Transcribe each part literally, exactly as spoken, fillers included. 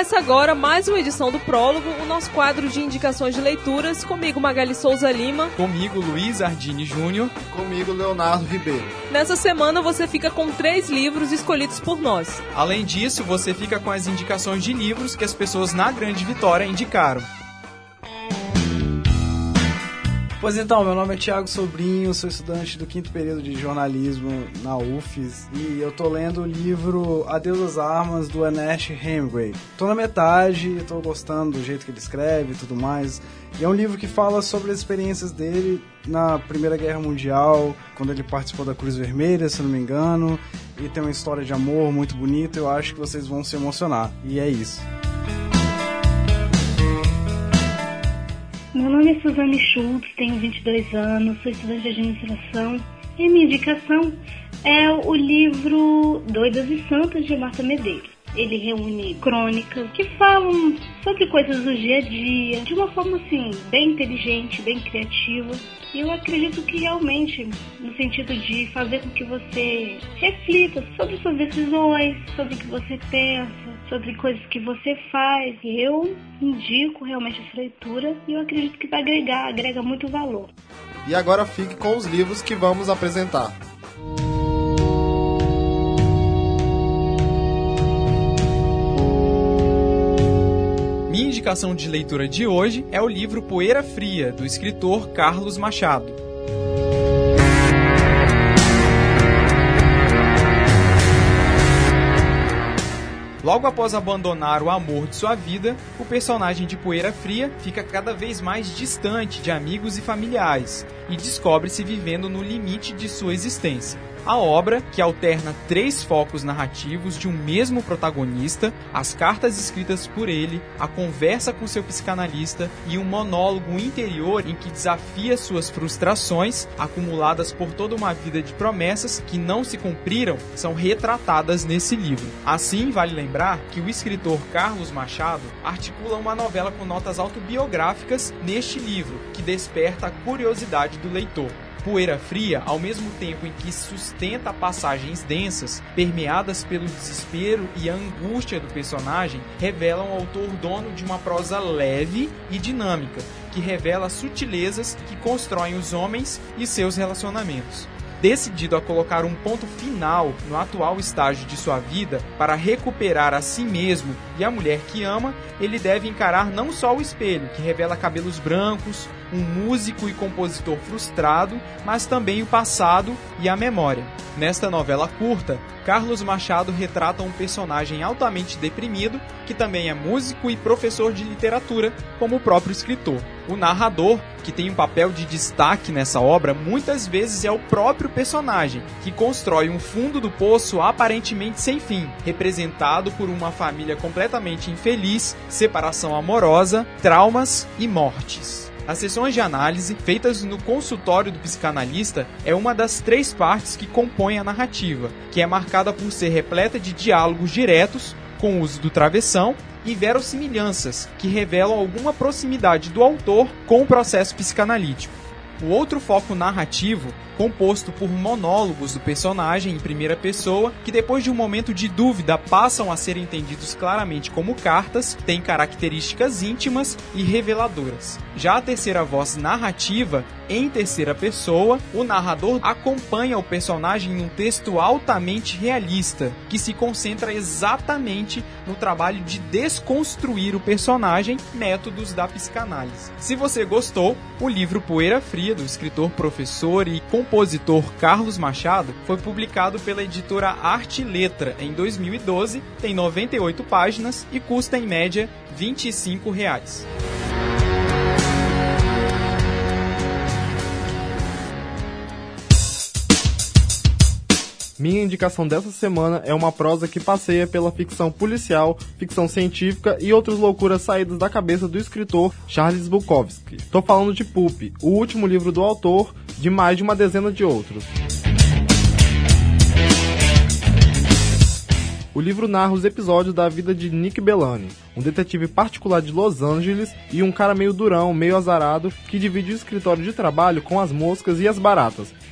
Começa agora mais uma edição do Prólogo, o nosso quadro de indicações de leituras, comigo Magali Souza Lima. Comigo Luiz Ardini Júnior. Comigo Leonardo Ribeiro. Nessa semana você fica com três livros escolhidos por nós. Além disso, você fica com as indicações de livros que as pessoas na Grande Vitória indicaram. Pois então, meu nome é Thiago Sobrinho, sou estudante do quinto período de jornalismo na U F E S e eu tô lendo o livro Adeus às Armas, do Ernest Hemingway. Tô na metade, tô gostando do jeito que ele escreve e tudo mais. E é um livro que fala sobre as experiências dele na Primeira Guerra Mundial, quando ele participou da Cruz Vermelha, se não me engano, e tem uma história de amor muito bonita, eu acho que vocês vão se emocionar. E é isso. Meu nome é Suzane Schultz, tenho vinte e dois anos, sou estudante de administração e a minha indicação é o livro Doidas e Santas, de Marta Medeiros. Ele reúne crônicas que falam sobre coisas do dia a dia, de uma forma assim, bem inteligente, bem criativa. E eu acredito que realmente, no sentido de fazer com que você reflita sobre suas decisões, sobre o que você pensa, sobre coisas que você faz. Eu indico realmente essa leitura e eu acredito que vai agregar, agrega muito valor. E agora fique com os livros que vamos apresentar. Minha indicação de leitura de hoje é o livro Poeira Fria, do escritor Carlos Machado. Logo após abandonar o amor de sua vida, o personagem de Poeira Fria fica cada vez mais distante de amigos e familiares e descobre-se vivendo no limite de sua existência. A obra, que alterna três focos narrativos de um mesmo protagonista, as cartas escritas por ele, a conversa com seu psicanalista e um monólogo interior em que desafia suas frustrações, acumuladas por toda uma vida de promessas que não se cumpriram, são retratadas nesse livro. Assim, vale lembrar que o escritor Carlos Machado articula uma novela com notas autobiográficas neste livro, que desperta a curiosidade do leitor. Poeira Fria, ao mesmo tempo em que sustenta passagens densas, permeadas pelo desespero e a angústia do personagem, revela um autor dono de uma prosa leve e dinâmica, que revela sutilezas que constroem os homens e seus relacionamentos. Decidido a colocar um ponto final no atual estágio de sua vida para recuperar a si mesmo e a mulher que ama, ele deve encarar não só o espelho, que revela cabelos brancos, um músico e compositor frustrado, mas também o passado e a memória. Nesta novela curta, Carlos Machado retrata um personagem altamente deprimido, que também é músico e professor de literatura, como o próprio escritor. O narrador, que tem um papel de destaque nessa obra, muitas vezes é o próprio personagem, que constrói um fundo do poço aparentemente sem fim, representado por uma família completamente infeliz, separação amorosa, traumas e mortes. As sessões de análise, feitas no consultório do psicanalista, é uma das três partes que compõem a narrativa, que é marcada por ser repleta de diálogos diretos, com o uso do travessão, e verossimilhanças, que revelam alguma proximidade do autor com o processo psicanalítico. O outro foco narrativo, composto por monólogos do personagem em primeira pessoa, que depois de um momento de dúvida passam a ser entendidos claramente como cartas, tem características íntimas e reveladoras. Já a terceira voz narrativa, em terceira pessoa, o narrador acompanha o personagem num texto altamente realista, que se concentra exatamente no trabalho de desconstruir o personagem, métodos da psicanálise. Se você gostou, o livro Poeira Fria, do escritor, professor e compositor Carlos Machado, foi publicado pela editora Arte e Letra em dois mil e doze, tem noventa e oito páginas e custa em média vinte e cinco reais. Minha indicação dessa semana é uma prosa que passeia pela ficção policial, ficção científica e outras loucuras saídas da cabeça do escritor Charles Bukowski. Tô falando de Pulp, o último livro do autor, de mais de uma dezena de outros. O livro narra os episódios da vida de Nick Bellani, um detetive particular de Los Angeles e um cara meio durão, meio azarado, que divide o escritório de trabalho com as moscas e as baratas,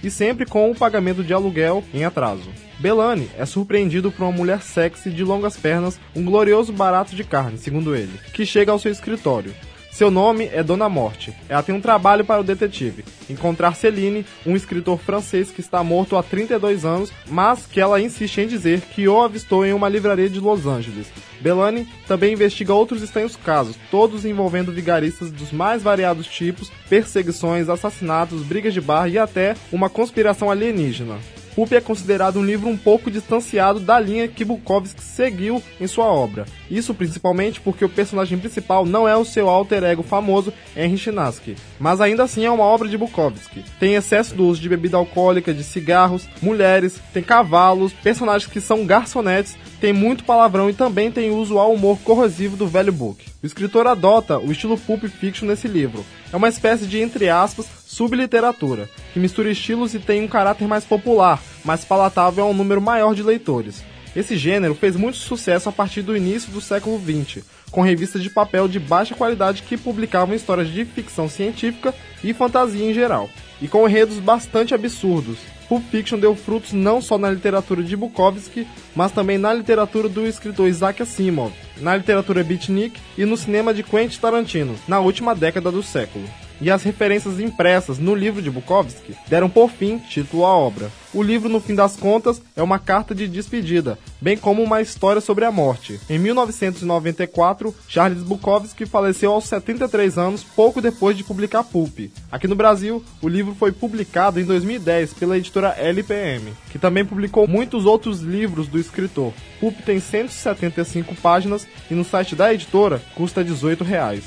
e sempre com o pagamento de aluguel em atraso. Bellani é surpreendido por uma mulher sexy de longas pernas, um glorioso barato de carne, segundo ele, que chega ao seu escritório. Seu nome é Dona Morte. Ela tem um trabalho para o detetive, encontrar Céline, um escritor francês que está morto há trinta e dois anos, mas que ela insiste em dizer que o avistou em uma livraria de Los Angeles. Bellani também investiga outros estranhos casos, todos envolvendo vigaristas dos mais variados tipos, perseguições, assassinatos, brigas de bar e até uma conspiração alienígena. Pulp é considerado um livro um pouco distanciado da linha que Bukowski seguiu em sua obra. Isso principalmente porque o personagem principal não é o seu alter ego famoso Henry Chinaski, mas ainda assim é uma obra de Bukowski. Tem excesso do uso de bebida alcoólica, de cigarros, mulheres, tem cavalos, personagens que são garçonetes, tem muito palavrão e também tem o usual humor corrosivo do velho Book. O escritor adota o estilo Pulp Fiction nesse livro. É uma espécie de, entre aspas, subliteratura, que mistura estilos e tem um caráter mais popular, mais palatável a um número maior de leitores. Esse gênero fez muito sucesso a partir do início do século vinte, com revistas de papel de baixa qualidade que publicavam histórias de ficção científica e fantasia em geral, e com enredos bastante absurdos. Pulp Fiction deu frutos não só na literatura de Bukowski, mas também na literatura do escritor Isaac Asimov, na literatura beatnik e no cinema de Quentin Tarantino, na última década do século. E as referências impressas no livro de Bukowski deram por fim título à obra. O livro, no fim das contas, é uma carta de despedida, bem como uma história sobre a morte. Em mil novecentos e noventa e quatro, Charles Bukowski faleceu aos setenta e três anos, pouco depois de publicar Pulp. Aqui no Brasil, o livro foi publicado em dois mil e dez pela editora L P M, que também publicou muitos outros livros do escritor. Pulp tem cento e setenta e cinco páginas e no site da editora custa dezoito reais.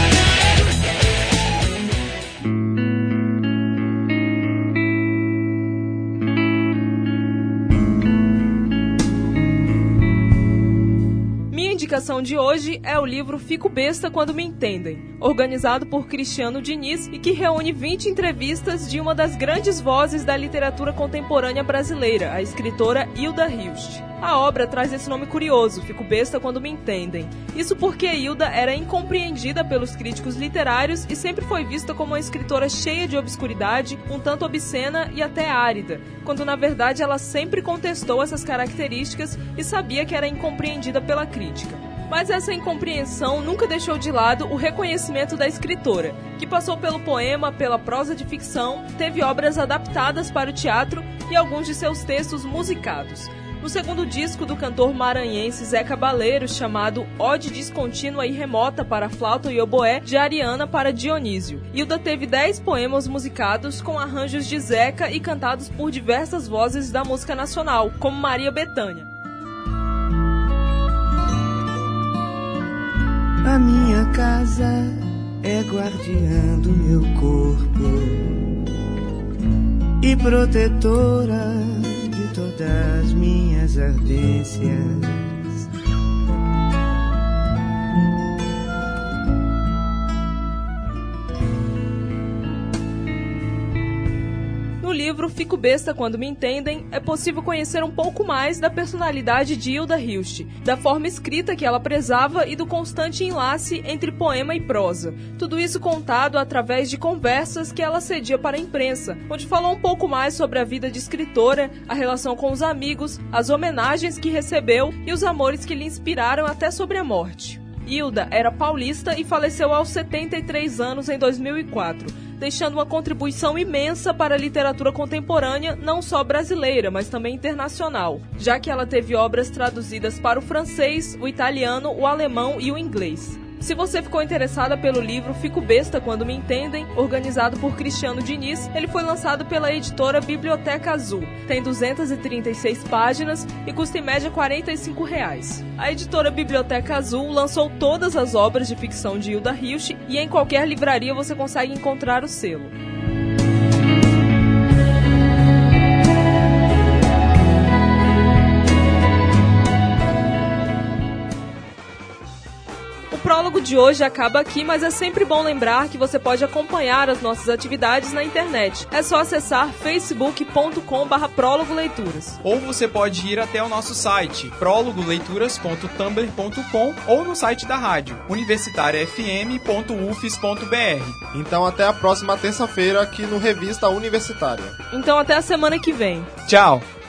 A indicação de hoje é o livro Fico Besta Quando Me Entendem, organizado por Cristiano Diniz e que reúne vinte entrevistas de uma das grandes vozes da literatura contemporânea brasileira, a escritora Hilda Hilst. A obra traz esse nome curioso, Fico Besta Quando Me Entendem. Isso porque Hilda era incompreendida pelos críticos literários e sempre foi vista como uma escritora cheia de obscuridade, um tanto obscena e até árida, quando na verdade ela sempre contestou essas características e sabia que era incompreendida pela crítica. Mas essa incompreensão nunca deixou de lado o reconhecimento da escritora, que passou pelo poema, pela prosa de ficção, teve obras adaptadas para o teatro e alguns de seus textos musicados. No segundo disco do cantor maranhense Zé Cabaleiro, chamado Ode Descontínua e Remota para Flauta e Oboé, de Ariana para Dionísio, Hilda teve dez poemas musicados com arranjos de Zeca e cantados por diversas vozes da música nacional, como Maria Bethânia. A minha casa é guardiã do meu corpo e protetora de todas minhas ardências. No livro Fico Besta Quando Me Entendem, é possível conhecer um pouco mais da personalidade de Hilda Hilst, da forma escrita que ela prezava e do constante enlace entre poema e prosa. Tudo isso contado através de conversas que ela cedia para a imprensa, onde falou um pouco mais sobre a vida de escritora, a relação com os amigos, as homenagens que recebeu e os amores que lhe inspiraram até sobre a morte. Hilda era paulista e faleceu aos setenta e três anos em dois mil e quatro, deixando uma contribuição imensa para a literatura contemporânea, não só brasileira, mas também internacional, já que ela teve obras traduzidas para o francês, o italiano, o alemão e o inglês. Se você ficou interessada pelo livro Fico Besta Quando Me Entendem, organizado por Cristiano Diniz, ele foi lançado pela editora Biblioteca Azul. Tem duzentas e trinta e seis páginas e custa em média quarenta e cinco reais. A editora Biblioteca Azul lançou todas as obras de ficção de Hilda Hilst e em qualquer livraria você consegue encontrar o selo. O prólogo de hoje acaba aqui, mas é sempre bom lembrar que você pode acompanhar as nossas atividades na internet. É só acessar facebook ponto com barra prólogo leituras. Ou você pode ir até o nosso site, prólogo leituras ponto tumblr ponto com, ou no site da rádio, universitária f m ponto u f s ponto b r. Então até a próxima terça-feira aqui no Revista Universitária. Então até a semana que vem. Tchau!